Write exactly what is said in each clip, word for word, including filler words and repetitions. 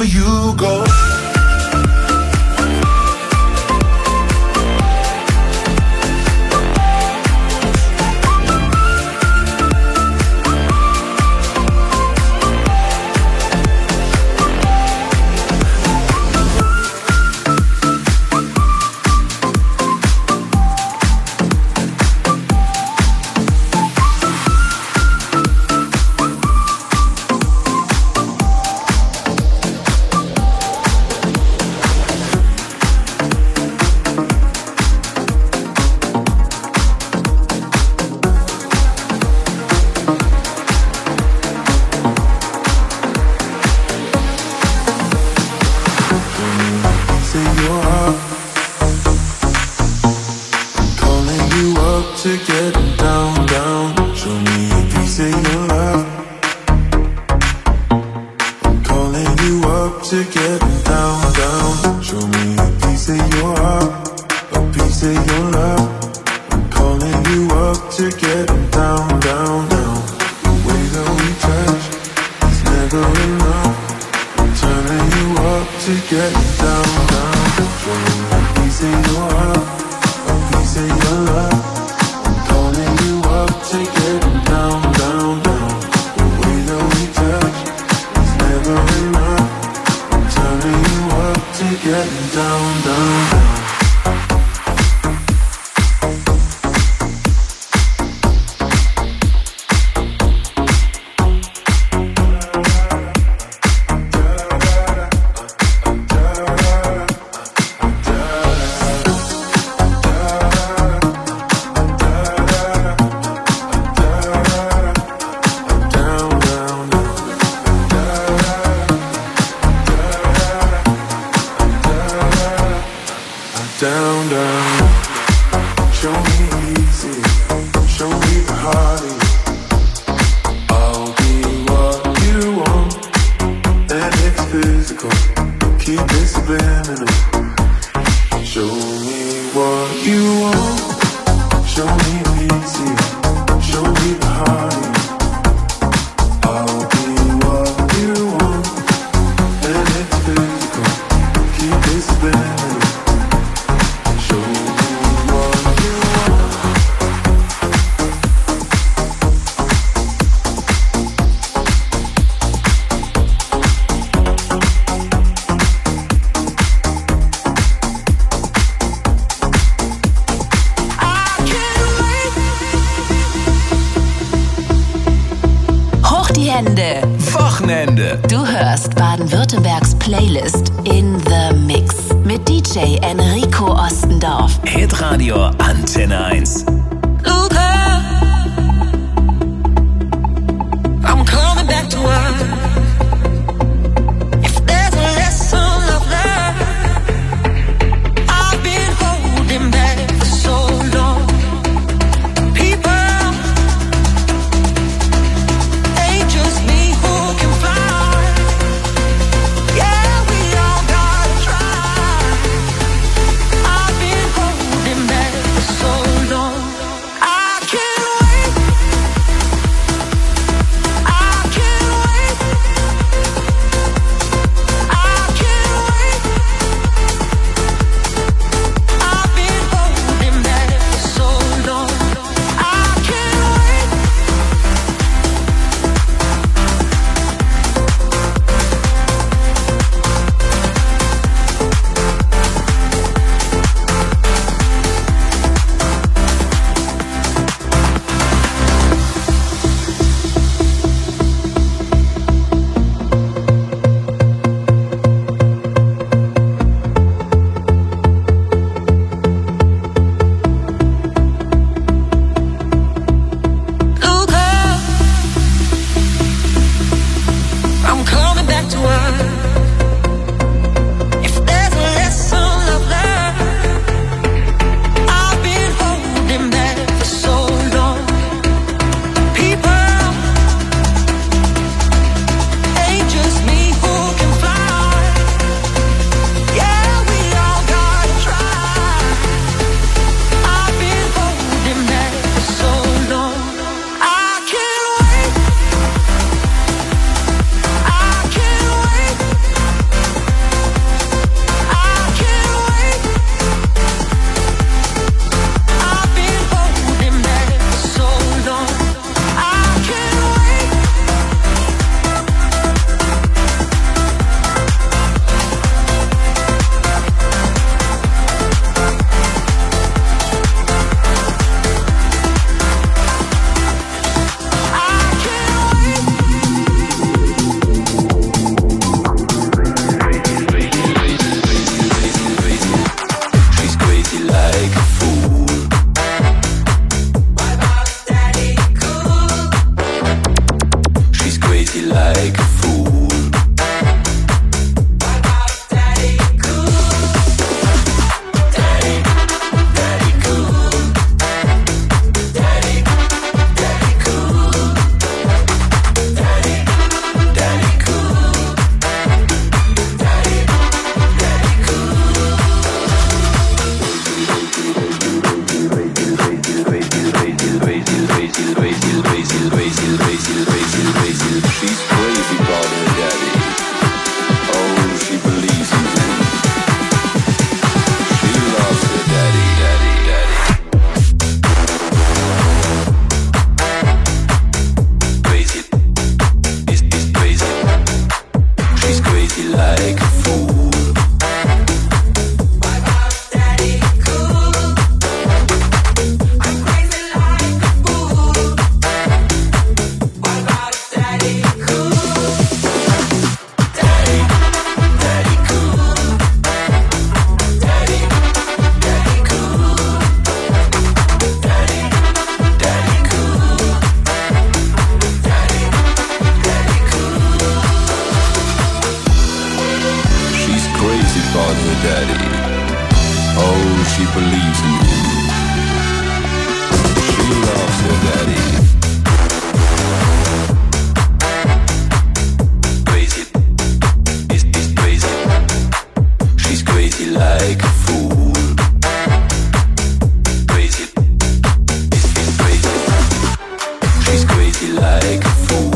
wherever you go. Wochenende. Du hörst Baden-Württembergs Playlist in the Mix mit D J Enrico Ostendorf. Hitradio Antenne eins. Luca, I'm coming back to earth. If there's a lesson of love, I've been holding back for so long. People, ain't just me who can fly. Yeah, we all gotta try. I've been holding back for so long. I can't wait. I can't wait. crazy like a fool. She believes in him. She loves her daddy. Crazy, is is crazy. She's crazy like a fool. Crazy, is is crazy. She's crazy like a fool.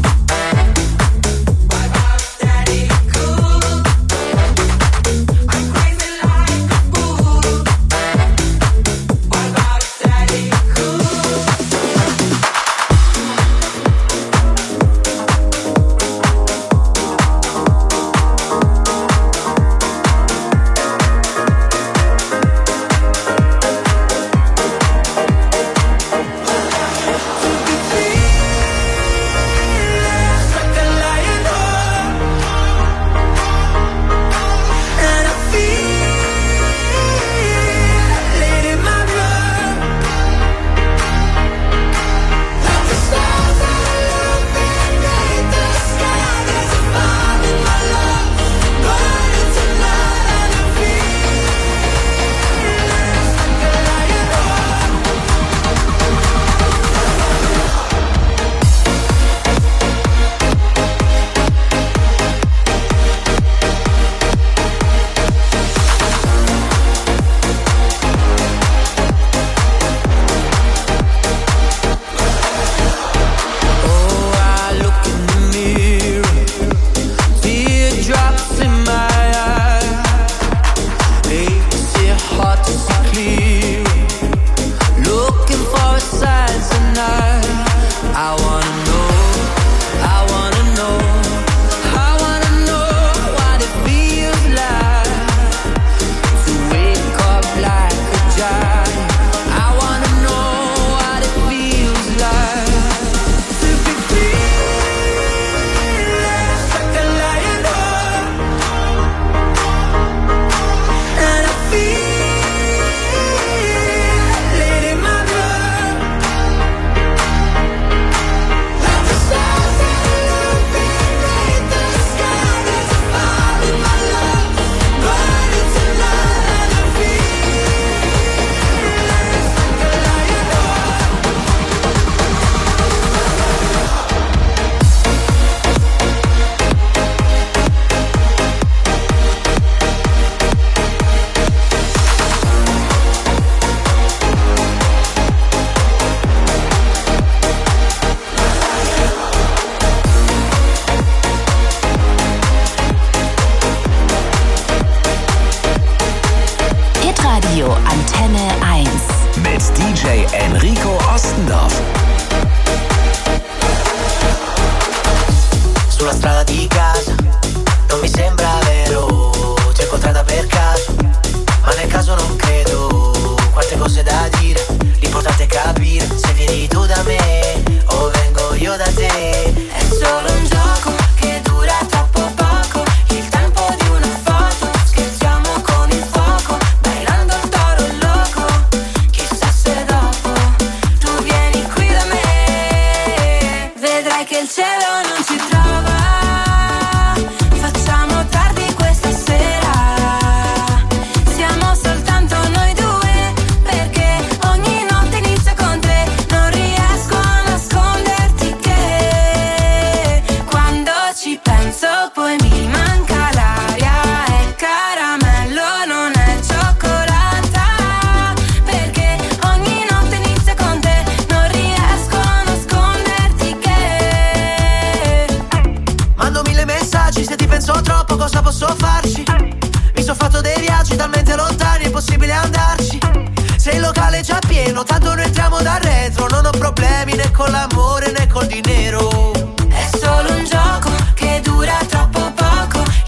pieno, tanto noi entriamo da retro. Non ho problemi né con l'amore né col dinero. È solo un gioco che dura troppo poco.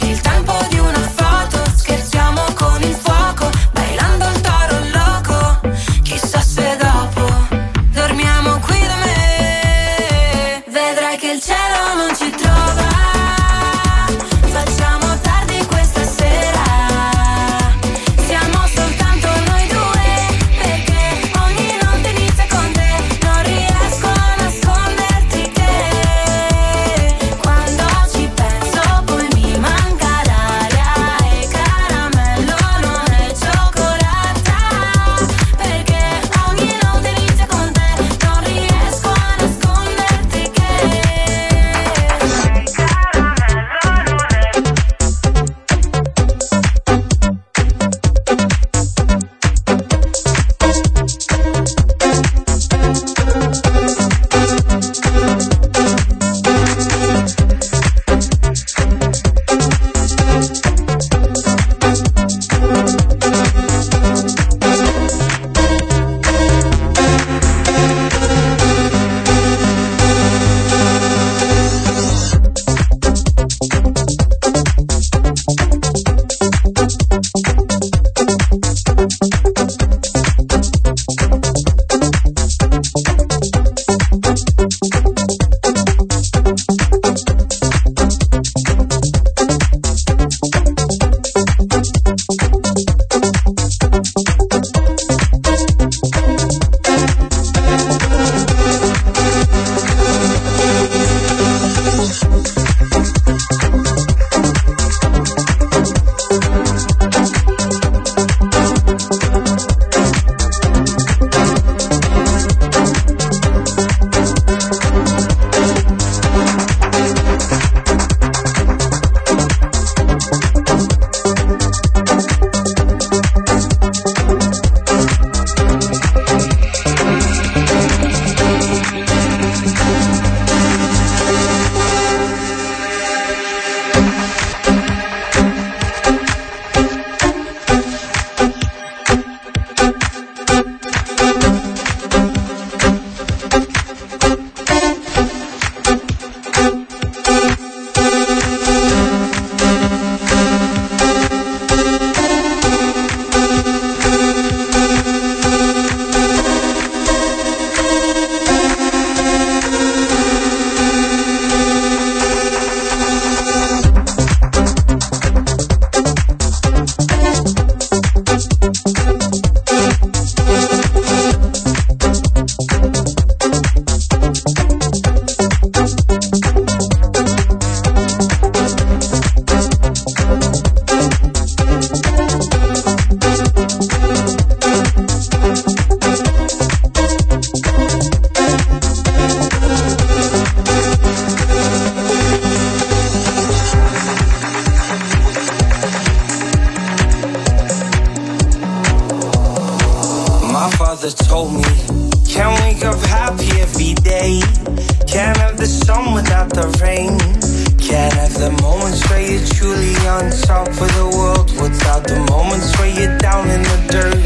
father told me, can't wake up happy every day. Can't have the sun without the rain. Can't have the moments where you're truly on top of the world without the moments where you're down in the dirt.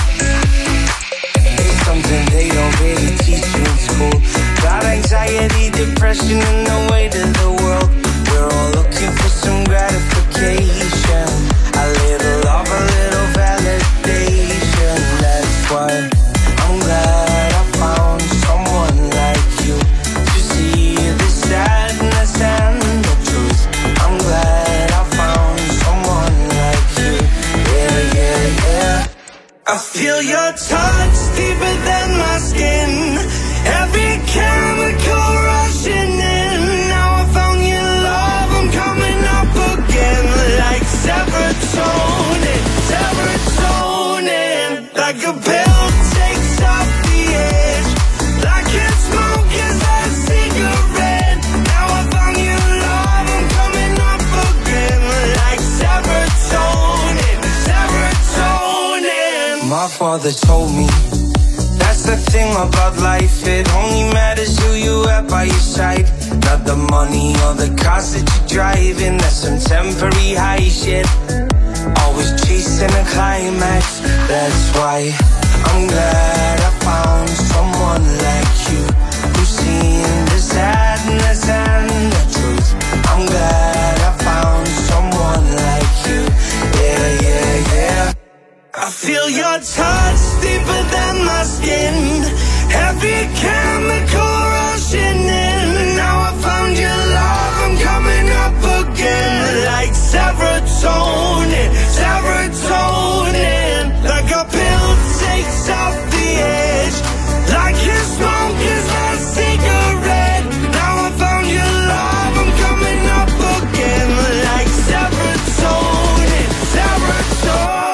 It's something they don't really teach you in school. Got anxiety, depression, and the weight of the world. We're all looking for some gratification. A little love, a little validation. That's why I'm glad I found someone like you to see the sadness and the truth. I'm glad I found someone like you. Yeah, yeah, yeah. I feel your touch deeper than my skin. Every chemical rushing in. Now I found your love, I'm coming up again. Like serotonin, serotonin. Like a pill takes off the edge. Like a smoke is a cigarette. Now I found your love, I'm coming up again. Like serotonin, serotonin. My father told me, that's the thing about life, it only matters who you have by your side. Not the money or the cars that you're driving, that's some temporary high shit. Always chasing a climax, that's why I'm glad I found someone like you, who's seen the sadness and the truth. I'm glad I found someone like you, yeah, yeah, yeah. I feel your touch deeper than my skin. Every chemical rushing in. Now I found your love, I'm coming up again. Like serotonin, serotonin. Like a pill takes off the edge. Like your smoke is a cigarette. Now I found your love, I'm coming up again. Like serotonin, serotonin.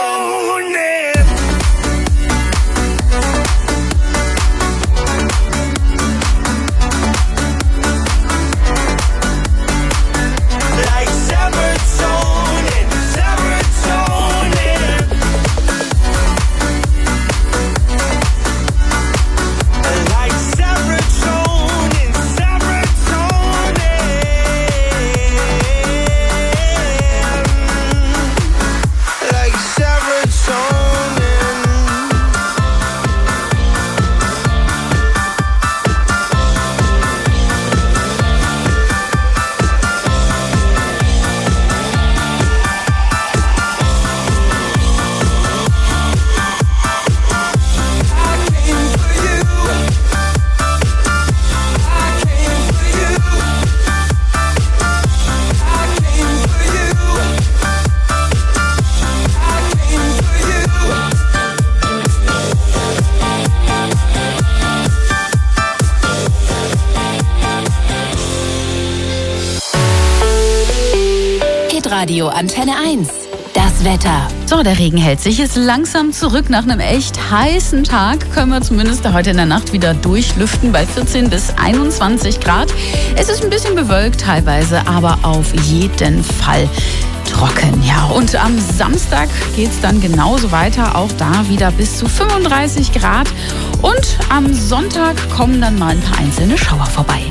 Radio Antenne eins. Das Wetter. So, der Regen hält sich jetzt langsam zurück. Nach einem echt heißen Tag können wir zumindest heute in der Nacht wieder durchlüften bei vierzehn bis einundzwanzig Grad. Es ist ein bisschen bewölkt teilweise, aber auf jeden Fall trocken. Ja, und am Samstag geht es dann genauso weiter. Auch da wieder bis zu fünfunddreißig Grad. Und am Sonntag kommen dann mal ein paar einzelne Schauer vorbei.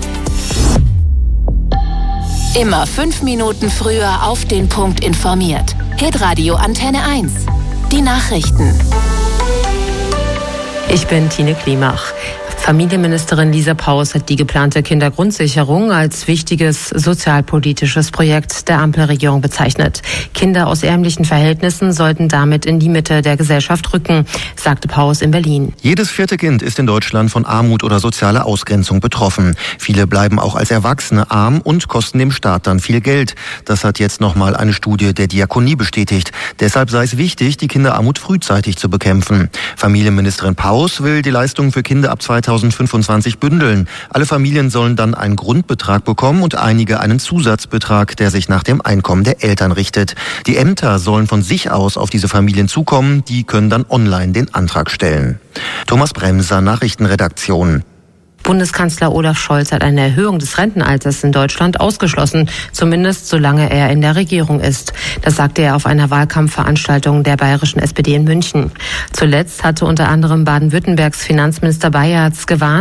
Immer fünf Minuten früher auf den Punkt informiert. Hitradio Antenne eins. Die Nachrichten. Ich bin Tine Klimach. Familienministerin Lisa Paus hat die geplante Kindergrundsicherung als wichtiges sozialpolitisches Projekt der Ampelregierung bezeichnet. Kinder aus ärmlichen Verhältnissen sollten damit in die Mitte der Gesellschaft rücken, sagte Paus in Berlin. Jedes vierte Kind ist in Deutschland von Armut oder sozialer Ausgrenzung betroffen. Viele bleiben auch als Erwachsene arm und kosten dem Staat dann viel Geld. Das hat jetzt nochmal eine Studie der Diakonie bestätigt. Deshalb sei es wichtig, die Kinderarmut frühzeitig zu bekämpfen. Familienministerin Paus will die Leistungen für Kinder ab zweitausendfünfundzwanzig bündeln. Alle Familien sollen dann einen Grundbetrag bekommen und einige einen Zusatzbetrag, der sich nach dem Einkommen der Eltern richtet. Die Ämter sollen von sich aus auf diese Familien zukommen. Die können dann online den Antrag stellen. Thomas Bremser, Nachrichtenredaktion. Bundeskanzler Olaf Scholz hat eine Erhöhung des Rentenalters in Deutschland ausgeschlossen, zumindest solange er in der Regierung ist. Das sagte er auf einer Wahlkampfveranstaltung der bayerischen S P D in München. Zuletzt hatte unter anderem Baden-Württembergs Finanzminister Bayertz gewarnt,